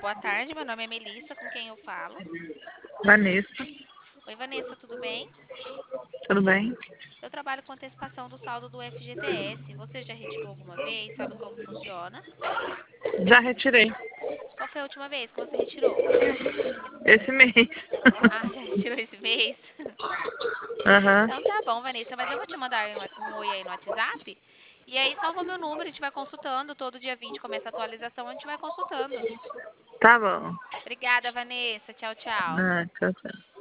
boa tarde. Meu nome é Melissa, com quem eu falo? Vanessa, Oi, Vanessa, tudo bem? tudo bem? Eu trabalho com antecipação do saldo do FGTS. Você já retirou alguma vez? Sabe como funciona? Já retirei Qual foi a última vez que você retirou? esse mês. Ah, já retirou esse mês? Aham. Então tá bom, Vanessa, mas eu vou te mandar um oi aí no WhatsApp. E aí salva meu número, a gente vai consultando. Todo dia 20 começa a atualização, a gente vai consultando. Tá bom. Obrigada, Vanessa. Tchau, tchau. Tchau, tchau.